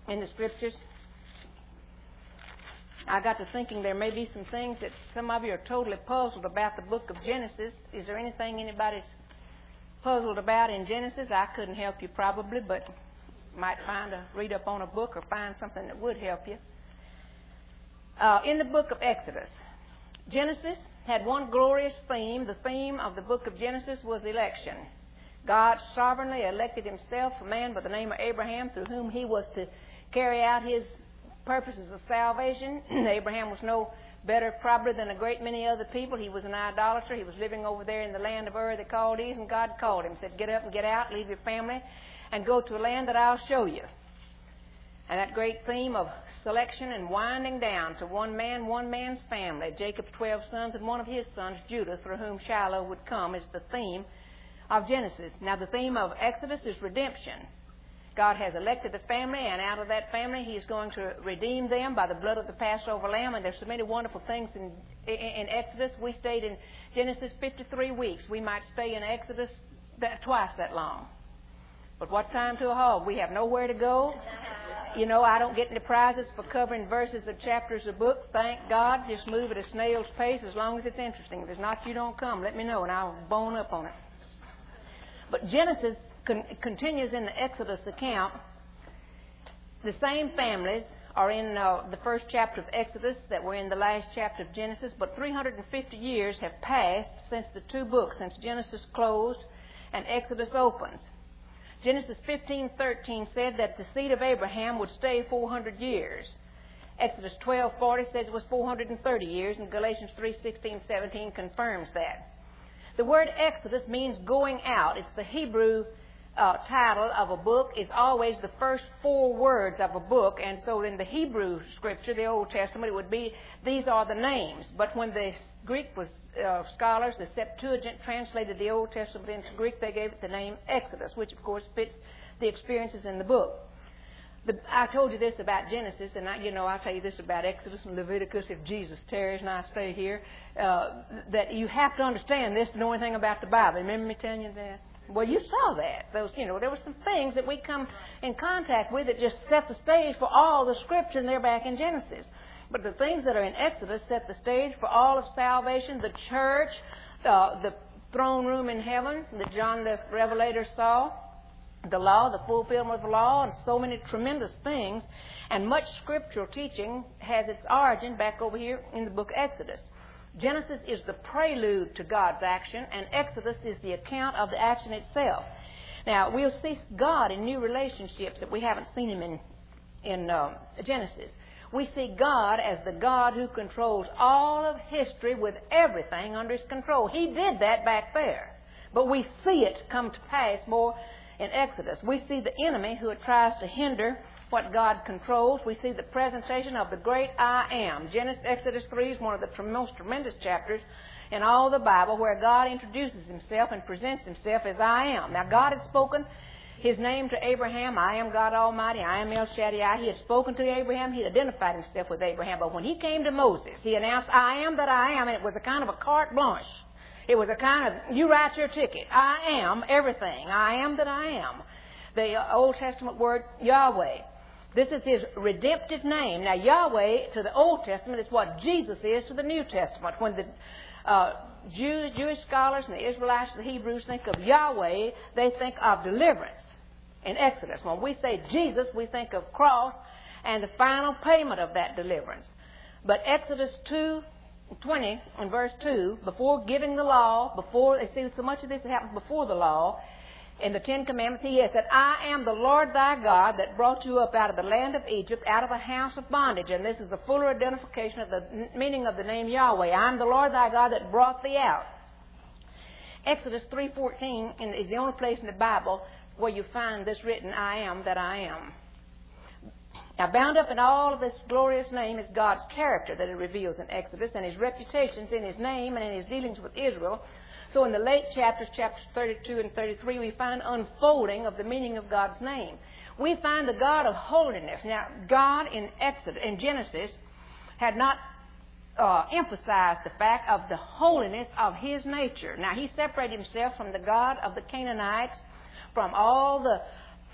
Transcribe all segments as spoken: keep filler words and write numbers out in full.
in the Scriptures. I got to thinking there may be some things that some of you are totally puzzled about the book of Genesis. Is there anything anybody's puzzled about in Genesis? I couldn't help you probably, but might find a read up on a book or find something that would help you. Uh, in the book of Exodus, Genesis had one glorious theme. The theme of the book of Genesis was election. God sovereignly elected himself a man by the name of Abraham, through whom he was to carry out his purposes of salvation. Abraham was no better probably than a great many other people. He was an idolater. He was living over there in the land of Ur, the Chaldees, and God called him, said, get up and get out, leave your family, and go to a land that I'll show you. And that great theme of selection and winding down to one man, one man's family, Jacob's twelve sons and one of his sons, Judah, through whom Shiloh would come, is the theme of Genesis. Now, the theme of Exodus is redemption. God has elected the family, and out of that family he is going to redeem them by the blood of the Passover lamb. And there's so many wonderful things in, in, in Exodus. We stayed in Genesis fifty-three weeks. We might stay in Exodus that, twice that long. But what's time to a hog? We have nowhere to go. You know, I don't get any prizes for covering verses of chapters of books. Thank God. Just move at a snail's pace as long as it's interesting. If it's not, you don't come. Let me know, and I'll bone up on it. But Genesis con- continues in the Exodus account. The same families are in uh, the first chapter of Exodus that were in the last chapter of Genesis, but three hundred fifty years have passed since the two books, since Genesis closed and Exodus opens. Genesis fifteen thirteen said that the seed of Abraham would stay four hundred years. Exodus twelve forty says it was four hundred thirty years, and Galatians three sixteen seventeen confirms that. The word Exodus means going out. It's the Hebrew uh, title of a book. It's always the first four words of a book. And so in the Hebrew scripture, the Old Testament, it would be, these are the names. But when the Greek was uh, scholars, the Septuagint translated the Old Testament into Greek, they gave it the name Exodus, which of course fits the experiences in the book. The, I told you this about Genesis, and I, you know, I'll tell you this about Exodus and Leviticus if Jesus tarries and I stay here, uh, that you have to understand this to know anything about the Bible. Remember me telling you that? Well, you saw that. Those, you know, there were some things that we come in contact with that just set the stage for all the Scripture, and they're back in Genesis. But the things that are in Exodus set the stage for all of salvation, the church, uh, the throne room in heaven that John the Revelator saw, the law, the fulfillment of the law, and so many tremendous things. And much scriptural teaching has its origin back over here in the book Exodus. Genesis is the prelude to God's action, and Exodus is the account of the action itself. Now, we'll see God in new relationships that we haven't seen him in, in um, Genesis. We see God as the God who controls all of history with everything under his control. He did that back there. But we see it come to pass more in Exodus. We see the enemy who tries to hinder what God controls. We see the presentation of the great I Am. Genesis, Exodus three is one of the most tremendous chapters in all the Bible where God introduces himself and presents himself as I Am. Now, God had spoken his name to Abraham, I am God Almighty, I am El Shaddai. He had spoken to Abraham, he identified himself with Abraham. But when he came to Moses, he announced, I am that I am, and it was a kind of a carte blanche. It was a kind of, you write your ticket. I am everything. I am that I am. The Old Testament word Yahweh. This is his redemptive name. Now, Yahweh to the Old Testament is what Jesus is to the New Testament. When the uh, Jews, Jewish scholars and the Israelites and the Hebrews think of Yahweh, they think of deliverance in Exodus. When we say Jesus, we think of cross and the final payment of that deliverance. But Exodus two twenty and verse two, before giving the law, before they see so much of this that happens before the law, in the Ten Commandments, he has said, I am the Lord thy God that brought you up out of the land of Egypt, out of a house of bondage. And this is a fuller identification of the meaning of the name Yahweh. I am the Lord thy God that brought thee out. Exodus three fourteen is the only place in the Bible where you find this written, I am that I am. Now, bound up in all of this glorious name is God's character that it reveals in Exodus, and his reputations in his name and in his dealings with Israel. So in the late chapters, chapters thirty-two and thirty-three, we find unfolding of the meaning of God's name. We find the God of holiness. Now, God in Exodus, in Genesis, had not uh, emphasized the fact of the holiness of his nature. Now, he separated himself from the God of the Canaanites, from all the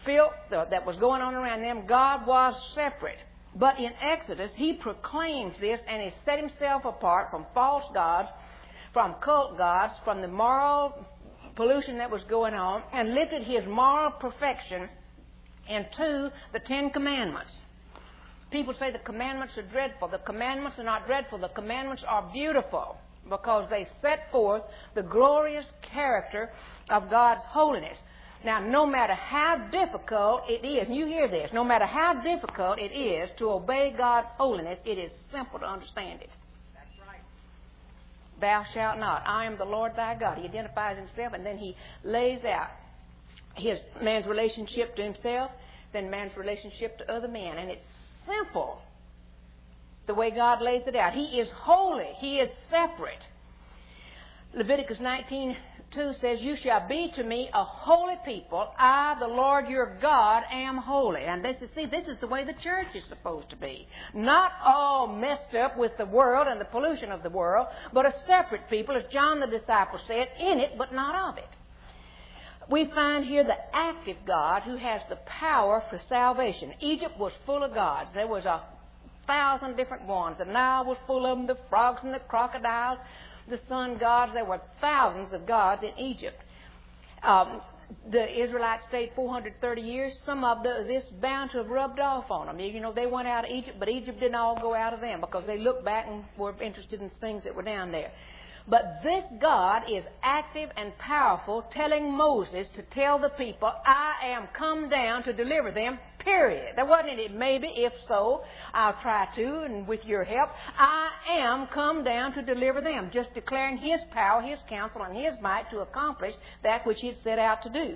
filth that was going on around them, God was separate. But in Exodus, He proclaims this and He set Himself apart from false gods, from cult gods, from the moral pollution that was going on, and lifted His moral perfection into the Ten Commandments. People say the commandments are dreadful. The commandments are not dreadful. The commandments are beautiful because they set forth the glorious character of God's holiness. Now, no matter how difficult it is, and you hear this, no matter how difficult it is to obey God's holiness, it is simple to understand it. That's right. Thou shalt not. I am the Lord thy God. He identifies Himself, and then He lays out his man's relationship to himself, then man's relationship to other men. And it's simple the way God lays it out. He is holy. He is separate. Leviticus nineteen two says, you shall be to me a holy people. I, the Lord your God, am holy. And this is, see, this is the way the church is supposed to be. Not all messed up with the world and the pollution of the world, but a separate people, as John the disciple said, in it but not of it. We find here the active God who has the power for salvation. Egypt was full of gods. There was a thousand different ones. The Nile was full of them, the frogs and the crocodiles, the sun gods. There were thousands of gods in Egypt. Um, the Israelites stayed four hundred thirty years. Some of the, this bound to have rubbed off on them. You know, they went out of Egypt, but Egypt didn't all go out of them because they looked back and were interested in things that were down there. But this God is active and powerful, telling Moses to tell the people, I am come down to deliver them, period. There wasn't any maybe, if so, I'll try to, and with your help. I am come down to deliver them, just declaring His power, His counsel, and His might to accomplish that which He had set out to do.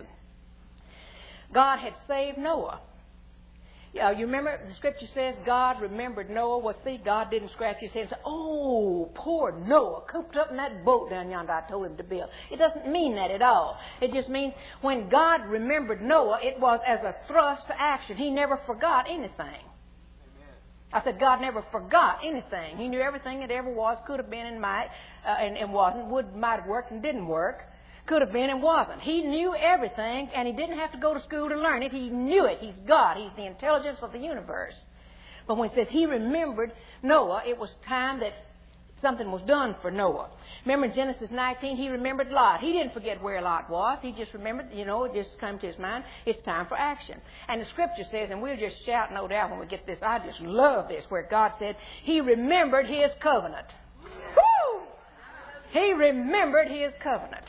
God had saved Noah. Uh, you remember the Scripture says God remembered Noah. Well, see, God didn't scratch His head and say, oh, poor Noah, cooped up in that boat down yonder I told him to build. It doesn't mean that at all. It just means when God remembered Noah, it was as a thrust to action. He never forgot anything. Amen. I said God never forgot anything. He knew everything that ever was, could have been, and might, uh, and, and wasn't, would, might have worked, and didn't work. Could have been and wasn't. He knew everything, and He didn't have to go to school to learn it. He knew it. He's God. He's the intelligence of the universe. But when it says He remembered Noah, it was time that something was done for Noah. Remember in Genesis nineteen, He remembered Lot. He didn't forget where Lot was. He just remembered, you know, it just came to his mind, it's time for action. And the Scripture says, and we'll just shout no doubt when we get this, I just love this, where God said, He remembered His covenant. Woo! He remembered His covenant.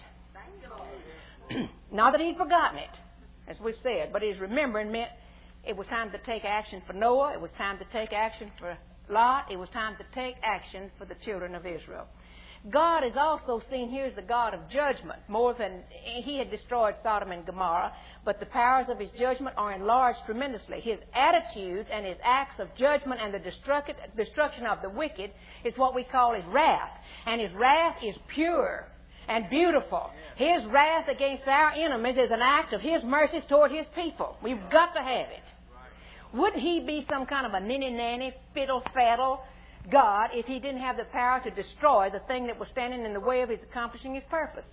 Not that He'd forgotten it, as we said, but His remembering meant it was time to take action for Noah, it was time to take action for Lot, it was time to take action for the children of Israel. God is also seen here as the God of judgment, more than He had destroyed Sodom and Gomorrah, but the powers of His judgment are enlarged tremendously. His attitudes and His acts of judgment and the destruction of the wicked is what we call His wrath, and His wrath is pure and beautiful. His wrath against our enemies is an act of His mercies toward His people. We've got to have it. Wouldn't He be some kind of a ninny-nanny, fiddle-faddle God if He didn't have the power to destroy the thing that was standing in the way of His accomplishing His purpose?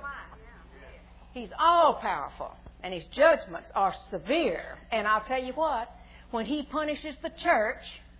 He's all-powerful, and His judgments are severe. And I'll tell you what, when He punishes the church,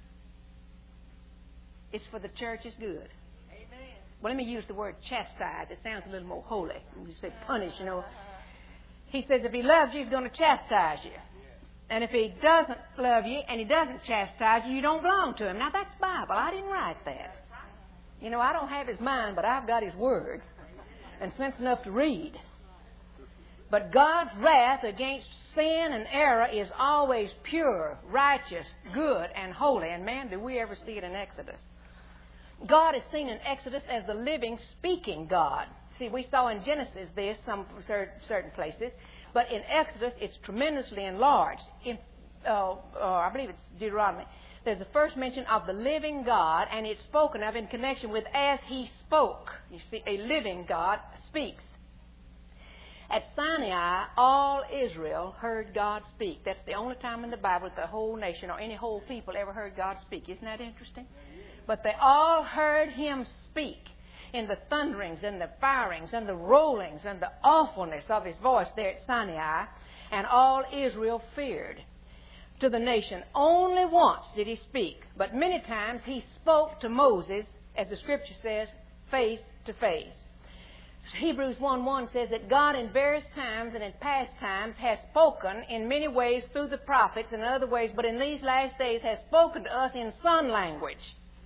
it's for the church's good. Well, let me use the word chastise. It sounds a little more holy. You say punish, you know. He says if He loves you, He's going to chastise you. And if He doesn't love you and He doesn't chastise you, you don't belong to Him. Now, that's Bible. I didn't write that. You know, I don't have His mind, but I've got His Word and sense enough to read. But God's wrath against sin and error is always pure, righteous, good, and holy. And man, do we ever see it in Exodus. God is seen in Exodus as the living, speaking God. See, we saw in Genesis this, some certain places, but in Exodus it's tremendously enlarged. In, uh, uh, I believe it's Deuteronomy. There's the first mention of the living God, and it's spoken of in connection with as He spoke. You see, a living God speaks. At Sinai, all Israel heard God speak. That's the only time in the Bible that the whole nation or any whole people ever heard God speak. Isn't that interesting? But they all heard Him speak. in the thunderings and the firings and the rollings and the awfulness of his voice there at Sinai, and all Israel feared. To the nation only once did he speak, but many times he spoke to Moses, as the Scripture says, face to face. Hebrews one one says that God in various times and in past times has spoken in many ways through the prophets and in other ways, but in these last days has spoken to us in Son language.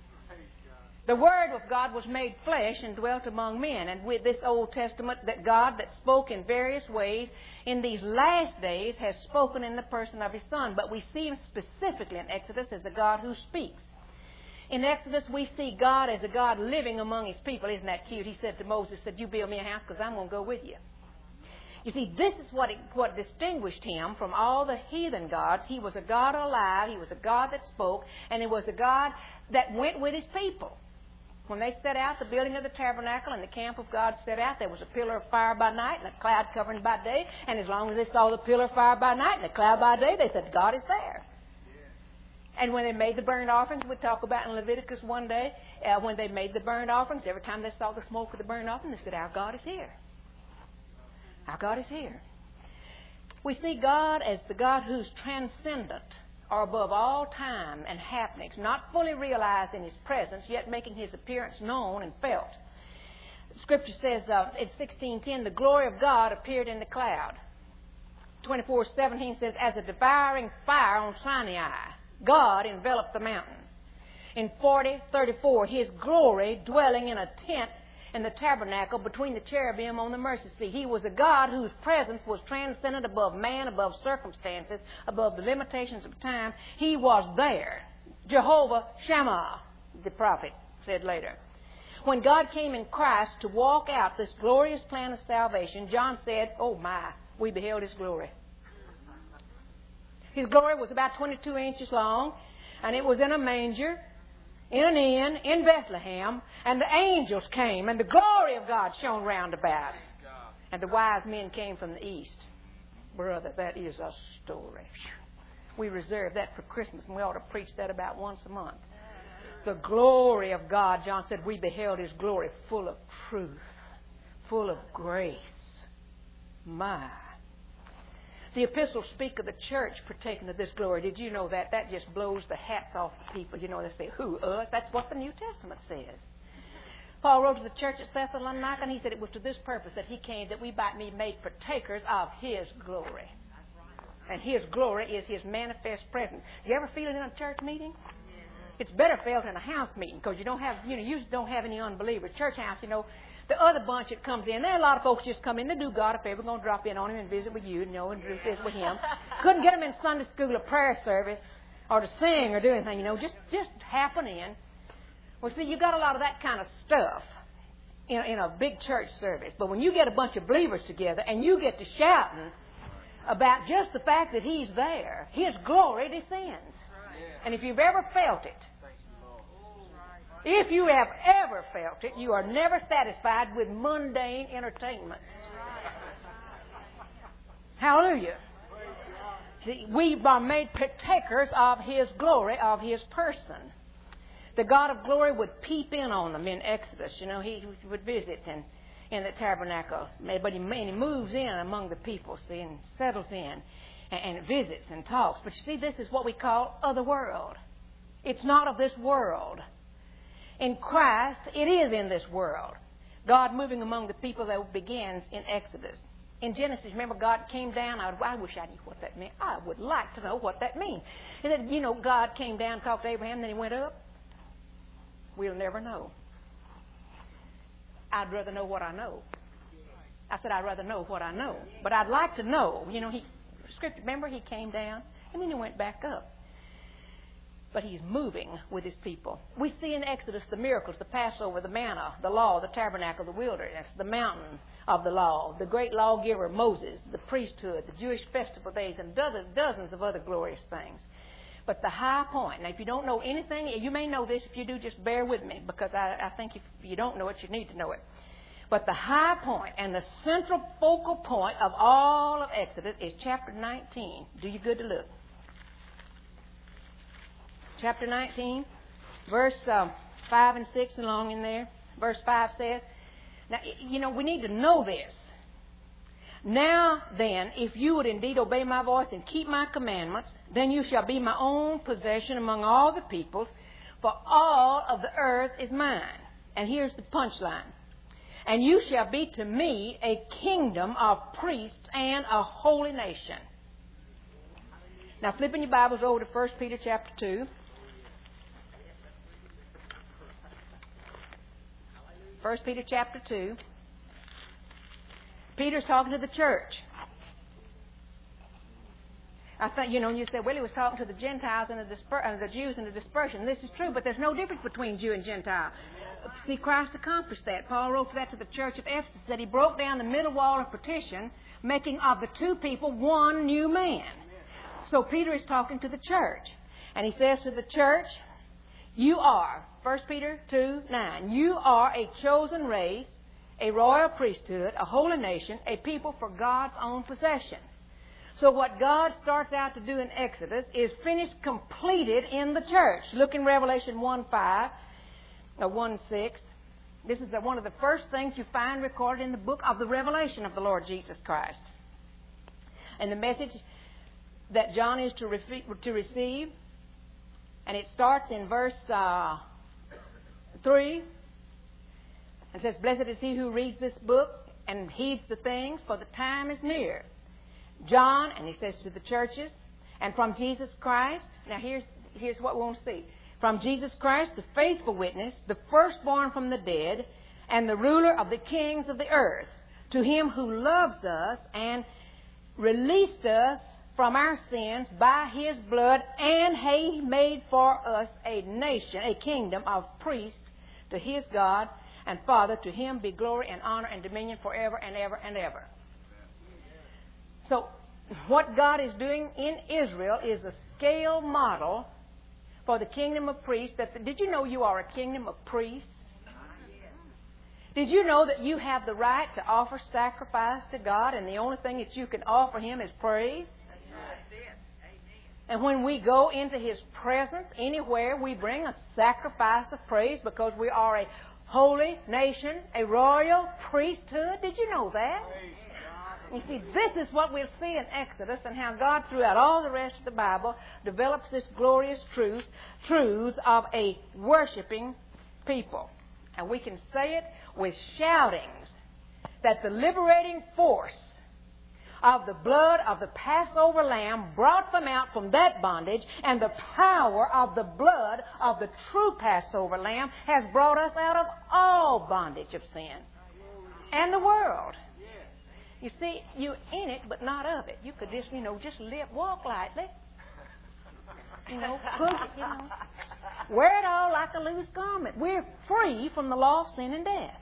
The Word of God was made flesh and dwelt among men. And with this Old Testament, that God that spoke in various ways in these last days has spoken in the person of His Son. But we see Him specifically in Exodus as the God who speaks. In Exodus, we see God as a God living among His people. Isn't that cute? He said to Moses, said, you build me a house because I'm going to go with you. You see, this is what, it, what distinguished Him from all the heathen gods. He was a God alive. He was a God that spoke. And He was a God that went with His people. When they set out, the building of the tabernacle and the camp of God set out, there was a pillar of fire by night and a cloud covering by day. And as long as they saw the pillar of fire by night and the cloud by day, they said, God is there. And when they made the burnt offerings, we talk about in Leviticus one day, uh, when they made the burnt offerings, every time they saw the smoke of the burnt offering, they said, our God is here. Our God is here. We see God as the God who's transcendent, or above all time and happenings, not fully realized in His presence, yet making His appearance known and felt. Scripture says uh, in sixteen ten, the glory of God appeared in the cloud. twenty-four seventeen says, as a devouring fire on Sinai, God enveloped the mountain. In forty thirty-four, His glory dwelling in a tent in the tabernacle between the cherubim on the mercy seat. He was a God whose presence was transcendent above man, above circumstances, above the limitations of time. He was there. Jehovah Shammah, the prophet said later. When God came in Christ to walk out this glorious plan of salvation, John said, oh my, we beheld His glory. His glory was about twenty-two inches long, and it was in a manger, in an inn, in Bethlehem, and the angels came, and the glory of God shone round about. And the wise men came from the east. Brother, that is a story. We reserve that for Christmas, and we ought to preach that about once a month. The glory of God, John said, we beheld His glory full of truth, full of grace. My. The epistles speak of the church partaking of this glory. Did you know that? That just blows the hats off people. You know, they say, who, us? That's what the New Testament says. Paul wrote to the church at Thessalonica, and he said it was to this purpose that he came, that we might be made partakers of His glory. And His glory is His manifest presence. You ever feel it in a church meeting? It's better felt in a house meeting, because you don't have, you know, you don't have any unbelievers. Church house, you know, the other bunch that comes in, there are a lot of folks just come in to do God a favor, going to drop in on Him and visit with you, you know, and do this with Him. Couldn't get them in Sunday school or prayer service or to sing or do anything, you know, just just happen in. Well, see, you got a lot of that kind of stuff in, in a big church service. But when you get a bunch of believers together and you get to shouting about just the fact that He's there, His glory descends. And if you've ever felt it, if you have ever felt it, you are never satisfied with mundane entertainments. Hallelujah. See, we are made partakers of His glory, of His person. The God of glory would peep in on them in Exodus. You know, He would visit in, in the tabernacle. But he, and he moves in among the people, see, and settles in and, and visits and talks. But you see, this is what we call other world. It's not of this world. In Christ, it is in this world. God moving among the people that begins in Exodus. In Genesis, remember, God came down. I, I wish I knew what that meant. I would like to know what that means. And then, you know, God came down, talked to Abraham, then He went up. We'll never know. I'd rather know what I know. I said I'd rather know what I know. But I'd like to know. You know, He, Scripture, remember, He came down, and then He went back up. But He's moving with His people. We see in Exodus the miracles, the Passover, the manna, the law, the tabernacle, the wilderness, the mountain of the law, the great lawgiver Moses, the priesthood, the Jewish festival days, and dozens, dozens of other glorious things. But the high point, now if you don't know anything, you may know this. If you do, just bear with me, because I, I think if you don't know it, you need to know it. But the high point and the central focal point of all of Exodus is chapter nineteen. Do you good to look? Chapter nineteen, verse um, five and six along in there. verse five says, now, you know, we need to know this. Now then, if you would indeed obey my voice and keep my commandments, then you shall be my own possession among all the peoples, for all of the earth is mine. And here's the punchline. And you shall be to me a kingdom of priests and a holy nation. Now, flipping your Bibles over to First Peter chapter two. First Peter chapter two. Peter's talking to the church. I think, you know, and you say, well, he was talking to the Gentiles and the, disper- uh, the Jews and the dispersion. This is true, but there's no difference between Jew and Gentile. See, Christ accomplished that. Paul wrote that to the church of Ephesus, that he broke down the middle wall of partition, making of the two people one new man. So Peter is talking to the church. And he says to the church, you are, First Peter two nine, you are a chosen race, a royal priesthood, a holy nation, a people for God's own possession. So what God starts out to do in Exodus is finished, completed in the church. Look in Revelation one five, or one six. This is the, one of the first things you find recorded in the book of the Revelation of the Lord Jesus Christ. And the message that John is to, re- to receive, and it starts in verse uh, three. It says, blessed is he who reads this book and heeds the things, for the time is near. John, and he says to the churches, and from Jesus Christ, now here's, here's what we want to see. From Jesus Christ, the faithful witness, the firstborn from the dead, and the ruler of the kings of the earth, to him who loves us and released us from our sins by his blood, and he made for us a nation, a kingdom of priests to his God and Father. To him be glory and honor and dominion forever and ever and ever. So what God is doing in Israel is a scale model for the kingdom of priests. That, did you know you are a kingdom of priests? Did you know that you have the right to offer sacrifice to God, and the only thing that you can offer him is praise? And when we go into his presence anywhere, we bring a sacrifice of praise because we are a holy nation, a royal priesthood. Did you know that? You see, this is what we'll see in Exodus, and how God, throughout all the rest of the Bible, develops this glorious truth, truths of a worshiping people. And we can say it with shoutings, that the liberating force of the blood of the Passover lamb brought them out from that bondage, and the power of the blood of the true Passover lamb has brought us out of all bondage of sin and the world. You see, you're in it, but not of it. You could just, you know, just live, walk lightly. You know, push it, you know. Wear it all like a loose garment. We're free from the law of sin and death.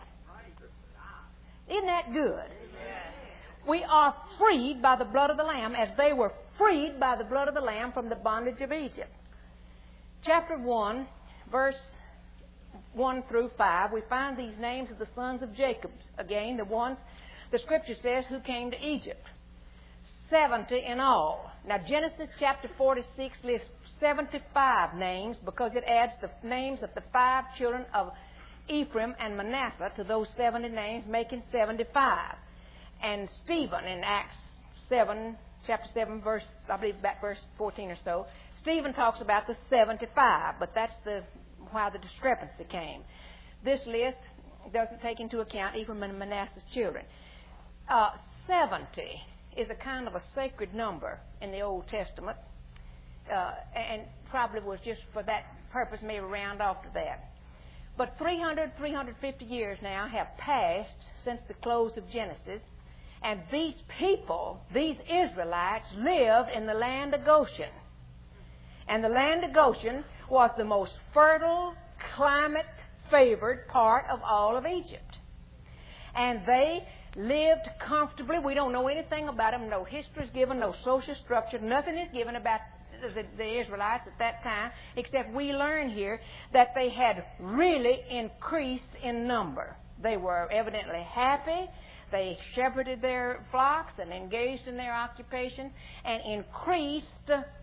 Isn't that good? We are freed by the blood of the Lamb, as they were freed by the blood of the Lamb from the bondage of Egypt. Chapter one, verse one through five, we find these names of the sons of Jacob. Again, the ones the Scripture says who came to Egypt. Seventy in all. Now, Genesis chapter forty-six lists seventy-five names because it adds the names of the five children of Ephraim and Manasseh to those seventy names, making seventy-five. And Stephen in Acts seven, chapter seven, verse, I believe about verse fourteen or so, Stephen talks about the seventy-five, but that's the why the discrepancy came. This list doesn't take into account Ephraim and Manasseh's children. Uh, seventy is a kind of a sacred number in the Old Testament, uh, and probably was just for that purpose, maybe round off to that. But three hundred, three hundred fifty years now have passed since the close of Genesis, and these people, these Israelites, lived in the land of Goshen. And the land of Goshen was the most fertile, climate-favored part of all of Egypt. And they lived comfortably. We don't know anything about them. No history is given, no social structure. Nothing is given about the, the Israelites at that time, except we learn here that they had really increased in number. They were evidently happy. They shepherded their flocks and engaged in their occupation and increased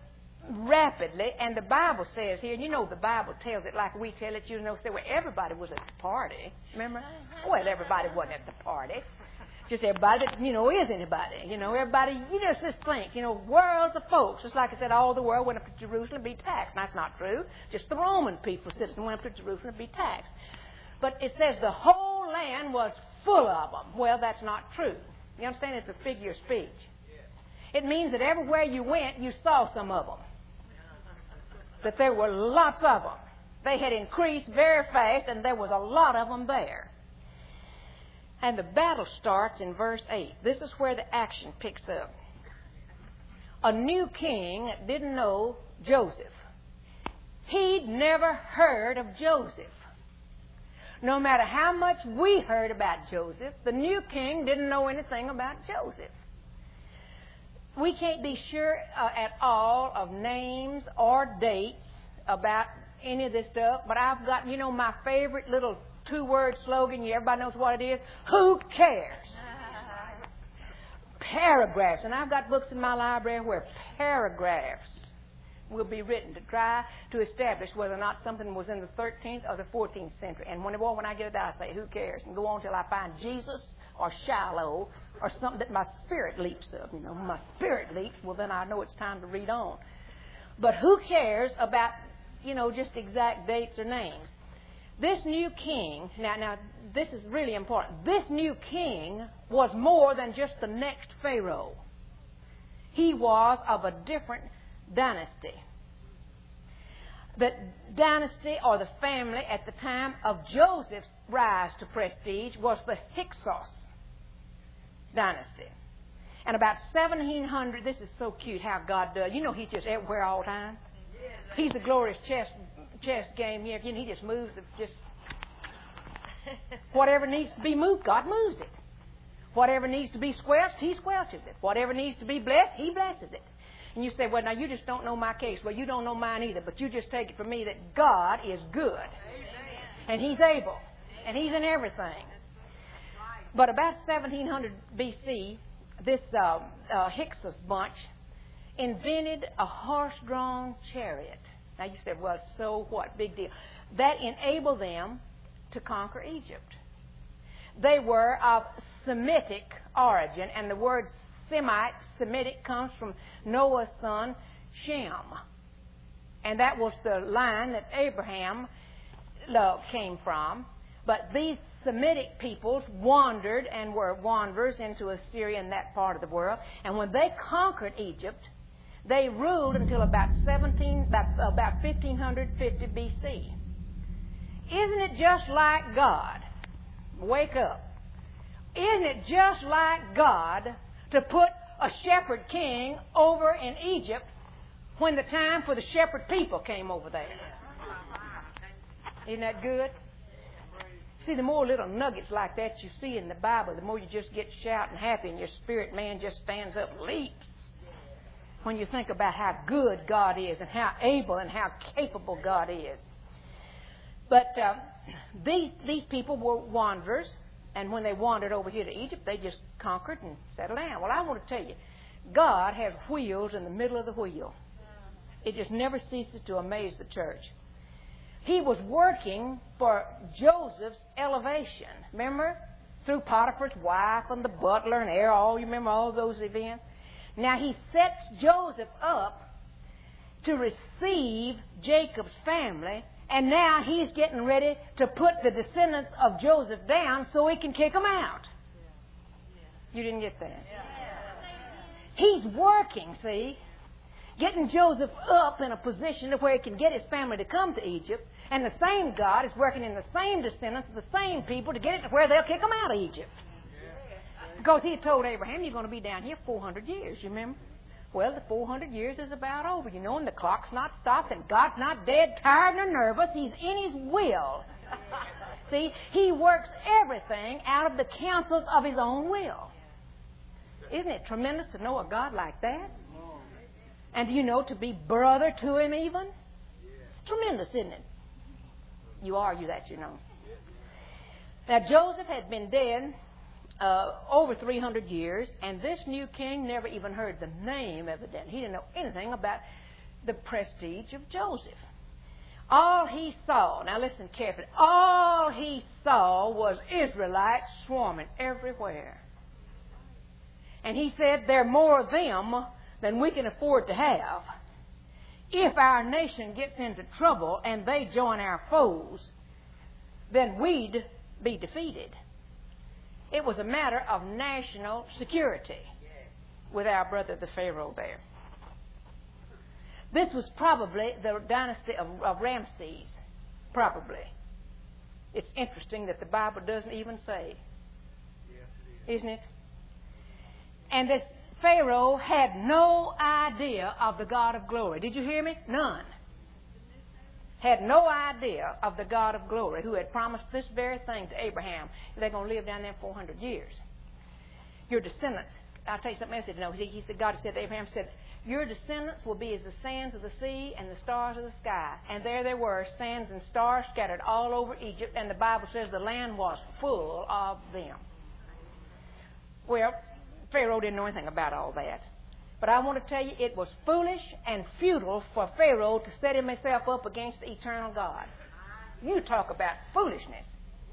rapidly, and the Bible says here, and you know the Bible tells it like we tell it, you know, say, well, everybody was at the party, remember? Well, everybody wasn't at the party. Just everybody that, you know, is anybody. You know, everybody, you know, just think, you know, worlds of folks. Just like I said, all the world went up to Jerusalem to be taxed. That's not true. Just the Roman people, citizens, went up to Jerusalem to be taxed. But it says the whole land was full of them. Well, that's not true. You understand? It's a figure of speech. It means that everywhere you went, you saw some of them. That there were lots of them. They had increased very fast, and there was a lot of them there. And the battle starts in verse eight. This is where the action picks up. A new king didn't know Joseph. He'd never heard of Joseph. No matter how much we heard about Joseph, the new king didn't know anything about Joseph. We can't be sure uh, at all of names or dates about any of this stuff, but I've got, you know, my favorite little two-word slogan. Everybody knows what it is. Who cares? Paragraphs. And I've got books in my library where paragraphs will be written to try to establish whether or not something was in the thirteenth or the fourteenth century. And when, when I get it out, I say, who cares? And go on till I find Jesus or Shiloh or something that my spirit leaps up. You know, my spirit leaps, well, then I know it's time to read on. But who cares about, you know, just exact dates or names? This new king, now, now, this is really important. This new king was more than just the next Pharaoh. He was of a different dynasty. The dynasty or the family at the time of Joseph's rise to prestige was the Hyksos dynasty. And about seventeen hundred, this is so cute how God does. You know, He's just everywhere all the time. He's a glorious chess chess game here. You know, He just moves it. Just whatever needs to be moved, God moves it. Whatever needs to be squelched, He squelches it. Whatever needs to be blessed, He blesses it. And you say, well, now you just don't know my case. Well, you don't know mine either. But you just take it from me that God is good. And He's able. And He's in everything. But about seventeen hundred B C, this uh, uh, Hyksos bunch invented a horse-drawn chariot. Now you say, well, so what? Big deal. That enabled them to conquer Egypt. They were of Semitic origin, and the word Semite, Semitic, comes from Noah's son, Shem. And that was the line that Abraham uh, came from. But these Semitic peoples wandered and were wanderers into Assyria and that part of the world. And when they conquered Egypt, they ruled until about seventeen, about, about fifteen fifty B C. Isn't it just like God? Wake up. Isn't it just like God to put a shepherd king over in Egypt when the time for the shepherd people came over there? Isn't that good? See, the more little nuggets like that you see in the Bible, the more you just get shouting happy and your spirit man just stands up and leaps. When you think about how good God is and how able and how capable God is. But uh, these these people were wanderers, and when they wandered over here to Egypt, they just conquered and settled down. Well, I want to tell you, God has wheels in the middle of the wheel. It just never ceases to amaze the church. He was working for Joseph's elevation. Remember? Through Potiphar's wife and the butler and heir, all you remember all those events? Now he sets Joseph up to receive Jacob's family, and now he's getting ready to put the descendants of Joseph down so he can kick them out. You didn't get that? He's working, see, getting Joseph up in a position to where he can get his family to come to Egypt, and the same God is working in the same descendants of the same people to get it to where they'll kick them out of Egypt. Because he had told Abraham, you're going to be down here four hundred years, you remember? Well, the four hundred years is about over, you know, and the clock's not stopped, and God's not dead, tired, nor nervous. He's in His will. See, He works everything out of the counsels of His own will. Isn't it tremendous to know a God like that? And, you know, to be brother to Him even? It's tremendous, isn't it? You argue that, you know. Now, Joseph had been dead Uh, over three hundred years, and this new king never even heard the name, evidently. He didn't know anything about the prestige of Joseph. All he saw, now listen carefully, all he saw was Israelites swarming everywhere. And he said, there are more of them than we can afford to have. If our nation gets into trouble and they join our foes, then we'd be defeated. It was a matter of national security with our brother the Pharaoh there. This was probably the dynasty of, of Ramses, probably. It's interesting that the Bible doesn't even say, isn't it? And this Pharaoh had no idea of the God of glory. Did you hear me? None. Had no idea of the God of glory who had promised this very thing to Abraham. They're going to live down there four hundred years. Your descendants, I'll tell you something else he didn't know. He, he said, God said to Abraham, said, your descendants will be as the sands of the sea and the stars of the sky. And there they were, sands and stars scattered all over Egypt, and the Bible says the land was full of them. Well, Pharaoh didn't know anything about all that. But I want to tell you, it was foolish and futile for Pharaoh to set himself up against the eternal God. You talk about foolishness.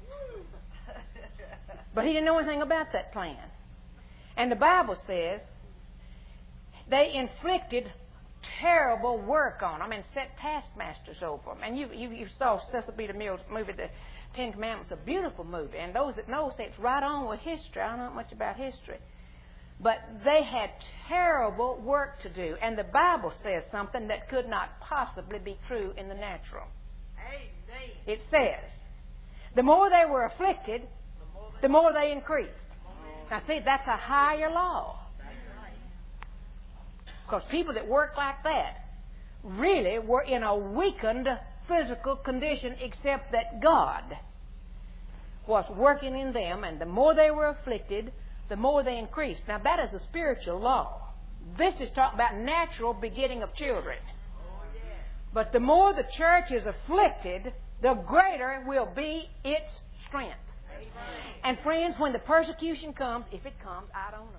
But he didn't know anything about that plan. And the Bible says they inflicted terrible work on them and set taskmasters over them. And you, you, you saw Cecil B. DeMille's movie, The Ten Commandments, a beautiful movie. And those that know say it's right on with history. I don't know much about history. But they had terrible work to do. And the Bible says something that could not possibly be true in the natural. Amen. It says, the more they were afflicted, the more they increased. Now see, that's a higher law. Because people that work like that really were in a weakened physical condition, except that God was working in them, and the more they were afflicted, the more they increased. Now that is a spiritual law. This is talking about natural begetting of children. But the more the church is afflicted, the greater will be its strength. And friends, when the persecution comes, if it comes, I don't know.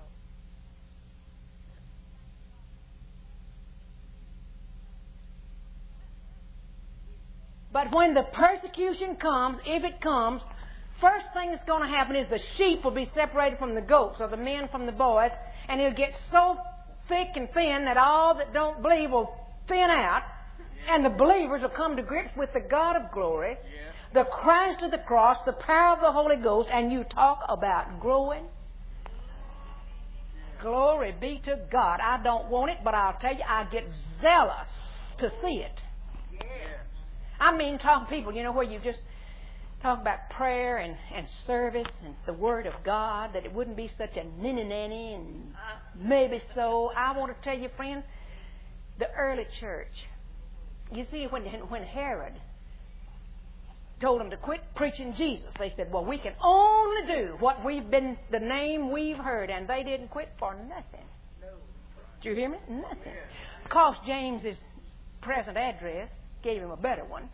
But when the persecution comes, if it comes, first thing that's going to happen is the sheep will be separated from the goats, or the men from the boys, and it'll get so thick and thin that all that don't believe will thin out, and the believers will come to grips with the God of glory, the Christ of the cross, the power of the Holy Ghost, and you talk about growing. Glory be to God. I don't want it, but I'll tell you, I get zealous to see it. I mean, talking to people, you know, where you just talk about prayer and, and service and the Word of God, that it wouldn't be such a ninny-nanny and maybe so. I want to tell you, friend, the early church, you see, when, when Herod told them to quit preaching Jesus, they said, well, we can only do what we've been, the name we've heard, and they didn't quit for nothing. Did you hear me? Nothing. Because James's present address gave him a better one.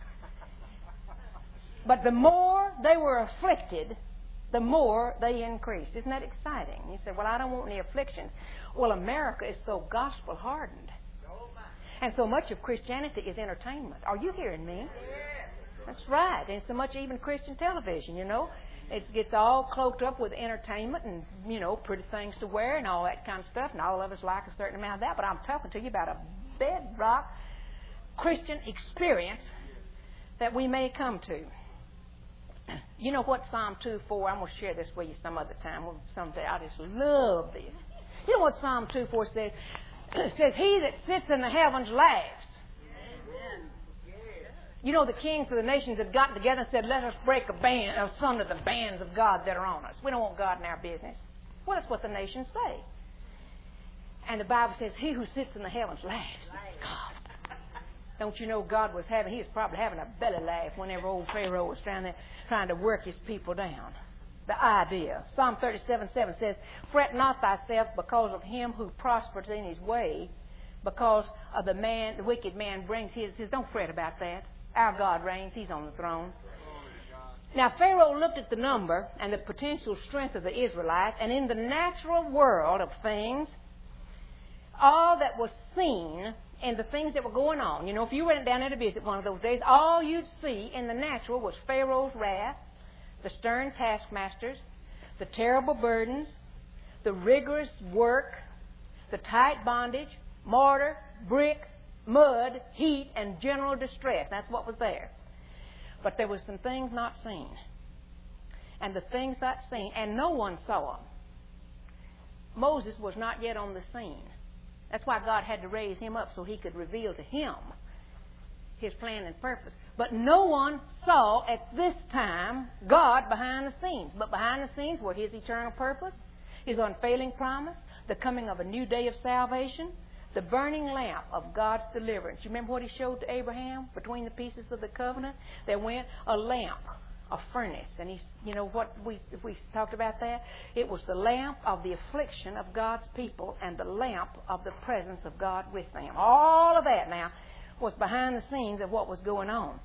But the more they were afflicted, the more they increased. Isn't that exciting? You say, well, I don't want any afflictions. Well, America is so gospel hardened. And so much of Christianity is entertainment. Are you hearing me? That's right. And so much even Christian television, you know. It gets all cloaked up with entertainment and, you know, pretty things to wear and all that kind of stuff. And all of us like a certain amount of that. But I'm talking to you about a bedrock Christian experience that we may come to. You know what Psalm two four, I'm going to share this with you some other time. Someday. I just love this. You know what Psalm two four says? It says, he that sits in the heavens laughs. Amen. You know, the kings of the nations have gotten together and said, let us break a band, uh, some of the bands of God that are on us. We don't want God in our business. Well, that's what the nations say. And the Bible says, he who sits in the heavens laughs. God. Don't you know God was having, he was probably having a belly laugh whenever old Pharaoh was down there trying to work his people down. The idea. Psalm thirty-seven seven says, fret not thyself because of him who prospers in his way, because of the man, the wicked man brings his, his. Don't fret about that. Our God reigns. He's on the throne. Now, Pharaoh looked at the number and the potential strength of the Israelites, and in the natural world of things, all that was seen and the things that were going on. You know, if you went down there to visit one of those days, all you'd see in the natural was Pharaoh's wrath, the stern taskmasters, the terrible burdens, the rigorous work, the tight bondage, mortar, brick, mud, heat, and general distress. That's what was there. But there was some things not seen. And the things not seen, and no one saw them. Moses was not yet on the scene. That's why God had to raise him up so he could reveal to him his plan and purpose. But no one saw at this time God behind the scenes. But behind the scenes were his eternal purpose, his unfailing promise, the coming of a new day of salvation, the burning lamp of God's deliverance. You remember what he showed to Abraham between the pieces of the covenant? There went a lamp, a furnace. And he's, you know what we, if we talked about that? It was the lamp of the affliction of God's people and the lamp of the presence of God with them. All of that now was behind the scenes of what was going on.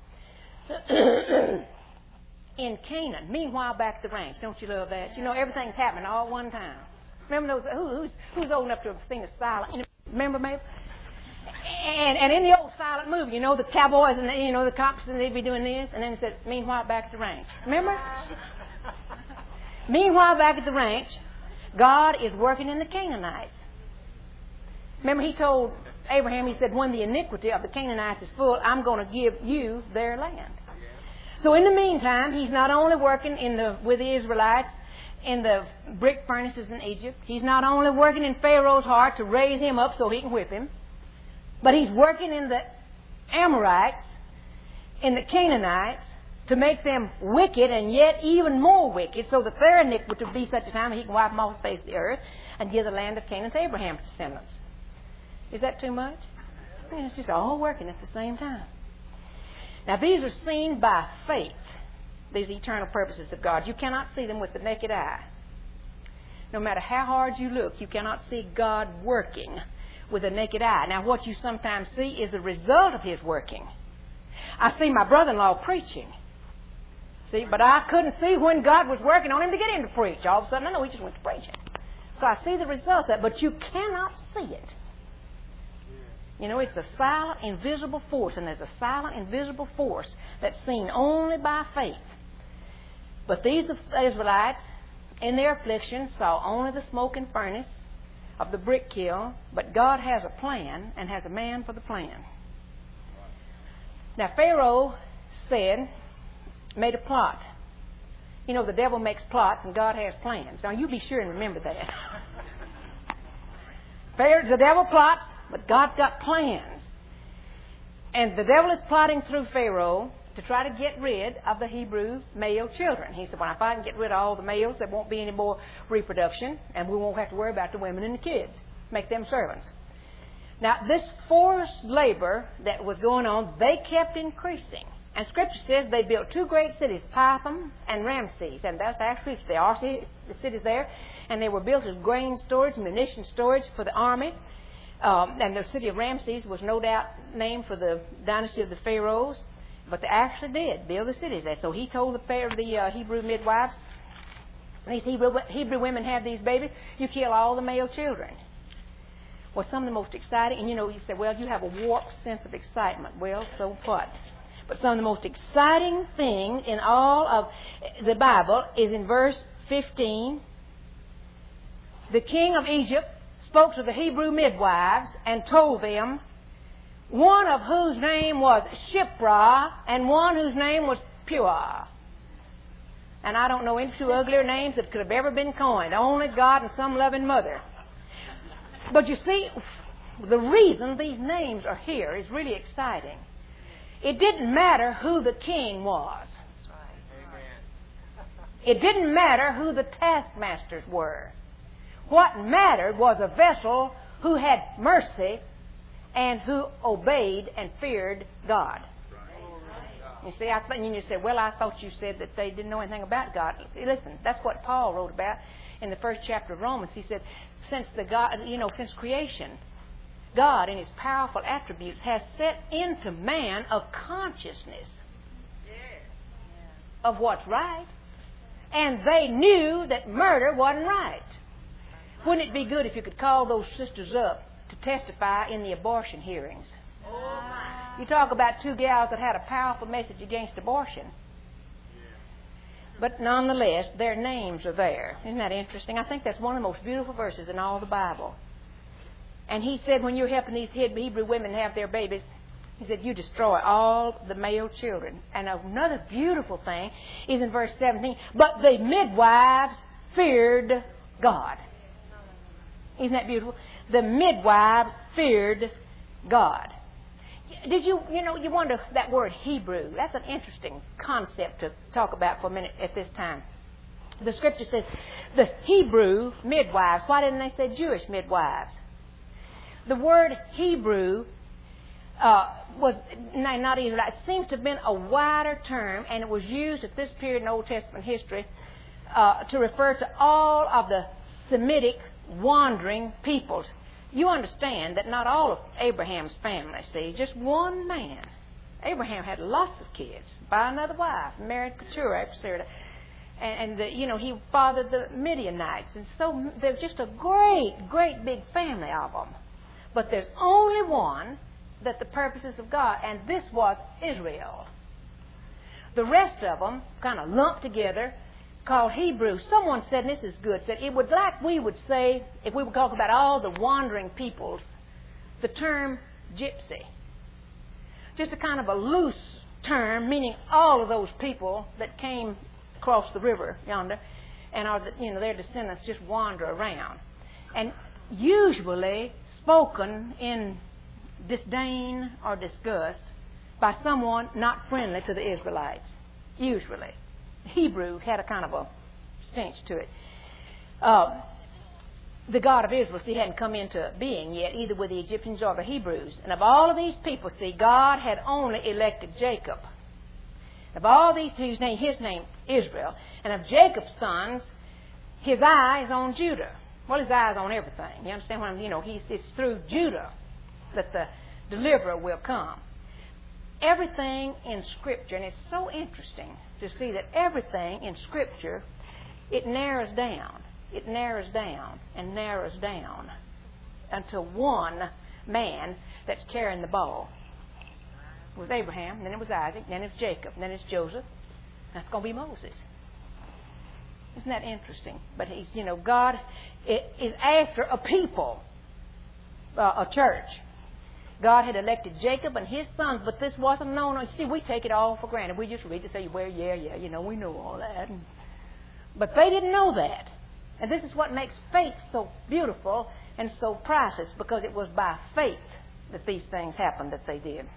In Canaan, meanwhile back at the ranch. Don't you love that? You know, everything's happening all at one time. Remember those, who, who's, who's old enough to have seen a silent, remember maybe? And, and in the old silent movie, you know, the cowboys and the, you know, the cops, and they'd be doing this, and then it said, meanwhile back at the ranch. Remember? Meanwhile back at the ranch, God is working in the Canaanites. Remember, he told Abraham, he said, when the iniquity of the Canaanites is full, I'm going to give you their land. So in the meantime, he's not only working in the with the Israelites in the brick furnaces in Egypt. He's not only working in Pharaoh's heart to raise him up so he can whip him, but he's working in the Amorites, in the Canaanites, to make them wicked and yet even more wicked, so that their iniquity would be such a time that he can wipe them off the face of the earth and give the land of Canaan to Abraham's descendants. Is that too much? I mean, it's just all working at the same time. Now, these are seen by faith, these eternal purposes of God. You cannot see them with the naked eye. No matter how hard you look, you cannot see God working with a naked eye. Now, what you sometimes see is the result of his working. I see my brother-in-law preaching. See, but I couldn't see when God was working on him to get him to preach. All of a sudden, I know he just went to preaching. So I see the result of that, but you cannot see it. You know, it's a silent, invisible force, and there's a silent, invisible force that's seen only by faith. But these Israelites, in their affliction, saw only the smoking furnace of the brick kiln, but God has a plan and has a man for the plan. Now, Pharaoh said, made a plot. You know, the devil makes plots and God has plans. Now, you be sure and remember that. Pharaoh, the devil plots, but God's got plans. And the devil is plotting through Pharaoh to try to get rid of the Hebrew male children. He said, well, if I can get rid of all the males, there won't be any more reproduction, and we won't have to worry about the women and the kids. Make them servants. Now, this forced labor that was going on, they kept increasing. And Scripture says they built two great cities, Pithom and Ramses. And that's actually, there are cities, the cities there. And they were built as grain storage, munition storage for the army. Um, and the city of Ramses was no doubt named for the dynasty of the Pharaohs. But they actually did build the cities there. So he told the, the uh, Hebrew midwives, these Hebrew, Hebrew women have these babies, you kill all the male children. Well, some of the most exciting, and you know, you say, well, you have a warped sense of excitement. Well, so what? But some of the most exciting thing in all of the Bible is in verse fifteen. The king of Egypt spoke to the Hebrew midwives and told them, one of whose name was Shiphrah and one whose name was Puah. And I don't know any two uglier names that could have ever been coined. Only God and some loving mother. But you see, the reason these names are here is really exciting. It didn't matter who the king was. It didn't matter who the taskmasters were. What mattered was a vessel who had mercy and who obeyed and feared God. You see, I th- and you say, well, I thought you said that they didn't know anything about God. Listen, that's what Paul wrote about in the first chapter of Romans. He said, since the God, you know, since creation, God in his powerful attributes has set into man a consciousness of what's right. And they knew that murder wasn't right. Wouldn't it be good if you could call those sisters up to testify in the abortion hearings. You talk about two gals that had a powerful message against abortion. But nonetheless, their names are there. Isn't that interesting? I think that's one of the most beautiful verses in all the Bible. And he said, when you're helping these Hebrew women have their babies, he said, you destroy all the male children. And another beautiful thing is in verse seventeen, but the midwives feared God. Isn't that beautiful? The midwives feared God. Did you, you know, you wonder, that word Hebrew, that's an interesting concept to talk about for a minute at this time. The Scripture says the Hebrew midwives. Why didn't they say Jewish midwives? The word Hebrew uh, was not even, it seems to have been a wider term, and it was used at this period in Old Testament history uh, to refer to all of the Semitic wandering peoples. You understand that not all of Abraham's family, see, just one man. Abraham had lots of kids by another wife, married Keturah after Sarah. And, and the, you know, he fathered the Midianites. And so there's just a great, great big family of them. But there's only one that the purposes of God, and this was Israel. The rest of them kind of lumped together, called Hebrew. Someone said, and this is good, said it would, like we would say, if we would talk about all the wandering peoples, the term gypsy. Just a kind of a loose term, meaning all of those people that came across the river yonder, and are, the, you know, their descendants just wander around. And usually spoken in disdain or disgust by someone not friendly to the Israelites. Usually. Hebrew had a kind of a stench to it. Uh, the God of Israel, see, hadn't come into being yet, either with the Egyptians or the Hebrews. And of all of these people, see, God had only elected Jacob. Of all these two, his name, his name Israel. And of Jacob's sons, his eye is on Judah. Well, his eye is on everything. You understand what I'm, you know, he's, it's through Judah that the deliverer will come. Everything in Scripture, and it's so interesting to see that everything in Scripture, it narrows down, it narrows down, and narrows down until one man that's carrying the ball. It was Abraham, then it was Isaac, then it's Jacob, then it's Joseph. That's going to be Moses. Isn't that interesting? But he's, you know, God is after a people, uh, a church. God had elected Jacob and his sons, but this wasn't known. See, we take it all for granted. We just read it and say, well, yeah, yeah, you know, we know all that. But they didn't know that. And this is what makes faith so beautiful and so priceless, because it was by faith that these things happened that they did.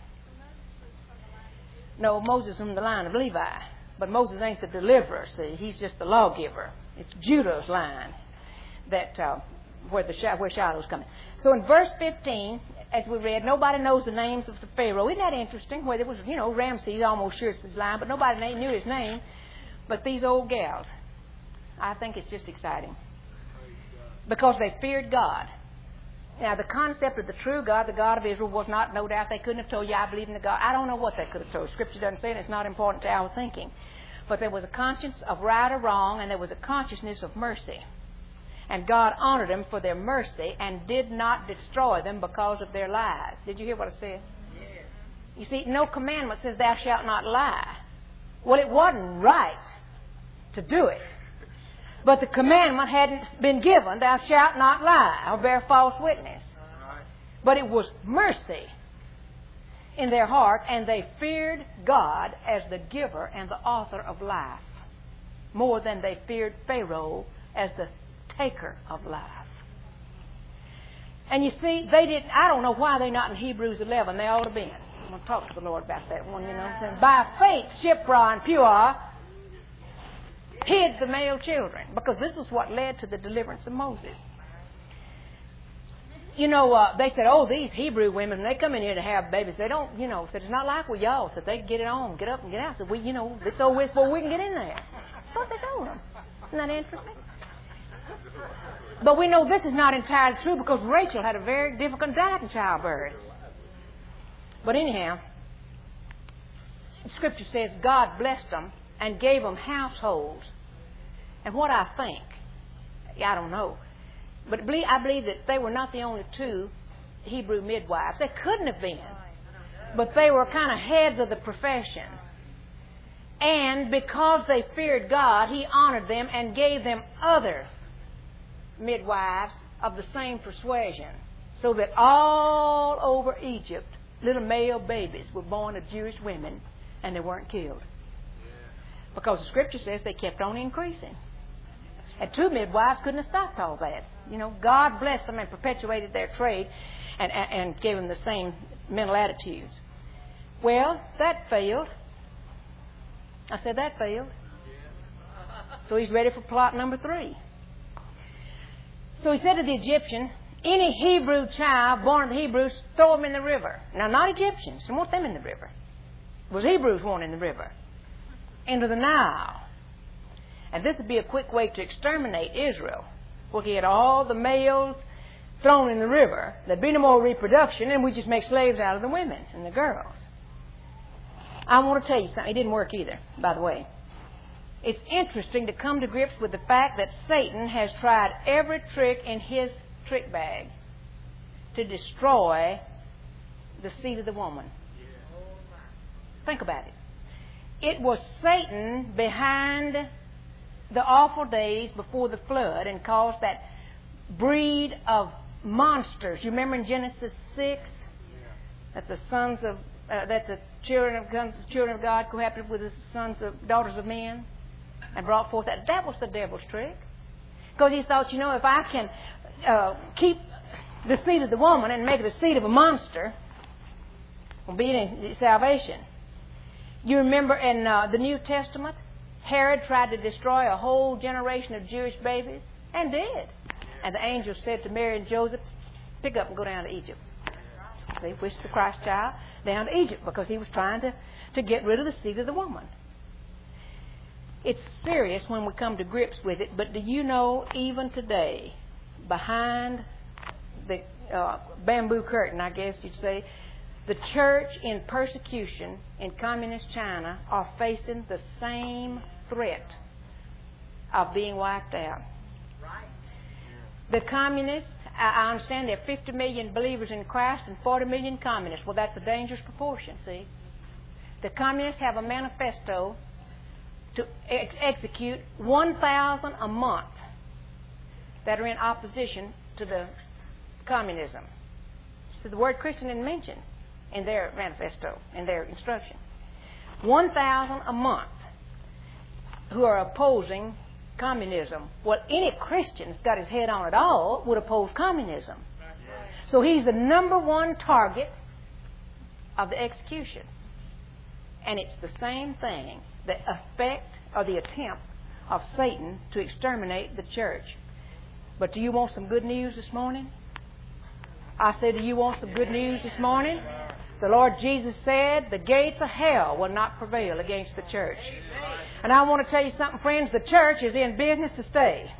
No, Moses from the line of Levi. But Moses ain't the deliverer, see. He's just the lawgiver. It's Judah's line that uh, where the where Shiloh's coming. So in verse fifteen, as we read, nobody knows the names of the Pharaoh. Isn't that interesting? Where there was, you know, Ramses, almost sure it's his line, but nobody knew his name. But these old gals, I think it's just exciting. Because they feared God. Now, the concept of the true God, the God of Israel, was not, no doubt, they couldn't have told you, I believe in the God. I don't know what they could have told. Scripture doesn't say it. It's not important to our thinking. But there was a conscience of right or wrong, and there was a consciousness of mercy. And God honored them for their mercy and did not destroy them because of their lies. Did you hear what I said? Yes. You see, no commandment says thou shalt not lie. Well, it wasn't right to do it. But the commandment hadn't been given, thou shalt not lie or bear false witness. But it was mercy in their heart, and they feared God as the giver and the author of life, more than they feared Pharaoh as the taker of life. And you see, they didn't, I don't know why they're not in Hebrews eleven. They ought to be. I'm going to talk to the Lord about that one, you know. Saying, by faith, Shiphrah and Puah hid the male children, because this is what led to the deliverance of Moses. You know, uh, they said, oh, these Hebrew women, when they come in here to have babies, they don't, you know, said it's not like with y'all. Said they get it on, get up and get out. Said we, you know, it's over with before we can get in there. That's what they told them. Isn't that interesting? But we know this is not entirely true, because Rachel had a very difficult diet in childbirth. But anyhow, the Scripture says God blessed them and gave them households. And what I think, I don't know, but I believe that they were not the only two Hebrew midwives. They couldn't have been. But they were kind of heads of the profession. And because they feared God, He honored them and gave them other midwives of the same persuasion. So that all over Egypt, little male babies were born of Jewish women and they weren't killed. Because the Scripture says they kept on increasing. And two midwives couldn't have stopped all that. You know, God blessed them and perpetuated their trade and, and, and gave them the same mental attitudes. Well, that failed. I said that failed. So he's ready for plot number three. So he said to the Egyptian, any Hebrew child born of the Hebrews, throw him in the river. Now, not Egyptians. He want them in the river. It was Hebrews wanted in the river. Into the Nile. And this would be a quick way to exterminate Israel. Well, he had all the males thrown in the river. There'd be no more reproduction, and we'd just make slaves out of the women and the girls. I want to tell you something. It didn't work either, by the way. It's interesting to come to grips with the fact that Satan has tried every trick in his trick bag to destroy the seed of the woman. Think about it. It was Satan behind the awful days before the flood and caused that breed of monsters. You remember in Genesis six that the sons of uh, that the children of the children of God cohabited with the sons of daughters of men and brought forth that. That was the devil's trick, because he thought, you know, if I can uh, keep the seed of the woman and make it the seed of a monster, will be in salvation. You remember in uh, the New Testament, Herod tried to destroy a whole generation of Jewish babies, and did. And the angel said to Mary and Joseph, pick up and go down to Egypt. They wished the Christ child down to Egypt because he was trying to, to get rid of the seed of the woman. It's serious when we come to grips with it, but do you know, even today, behind the uh, bamboo curtain, I guess you'd say, the church in persecution in communist China are facing the same threat of being wiped out. The communists, I understand there are fifty million believers in Christ and forty million communists. Well, that's a dangerous proportion, see. The communists have a manifesto to ex- execute one thousand a month that are in opposition to the communism. So the word Christian isn't mentioned in their manifesto, in their instruction. one thousand a month who are opposing communism. Well, any Christian that's got his head on at all would oppose communism. So he's the number one target of the execution. And it's the same thing, the effect or the attempt of Satan to exterminate the church. But do you want some good news this morning? I said, do you want some good news this morning? The Lord Jesus said, the gates of hell will not prevail against the church. And I want to tell you something, friends. The church is in business to stay.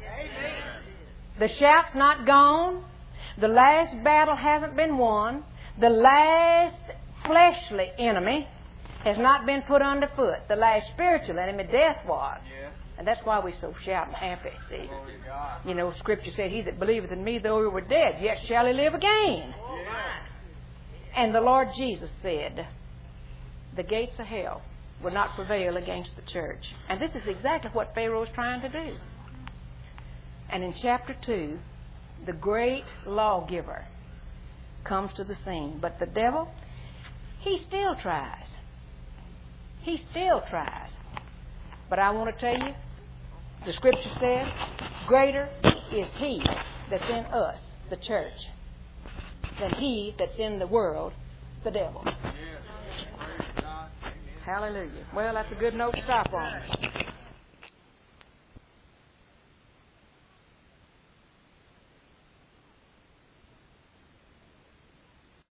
The shout's not gone. The last battle hasn't been won. The last fleshly enemy has not been put underfoot. The last spiritual enemy, death, was. And that's why we're so shouting happy, see. You know, Scripture said, he that believeth in me, though he were dead, yet shall he live again. And the Lord Jesus said, the gates of hell will not prevail against the church. And this is exactly what Pharaoh is trying to do. And in chapter two, the great lawgiver comes to the scene. But the devil, he still tries. He still tries. But I want to tell you, the Scripture says, greater is he that's in us, the church, than he that's in the world, the devil. Hallelujah. Well, that's a good note to stop on.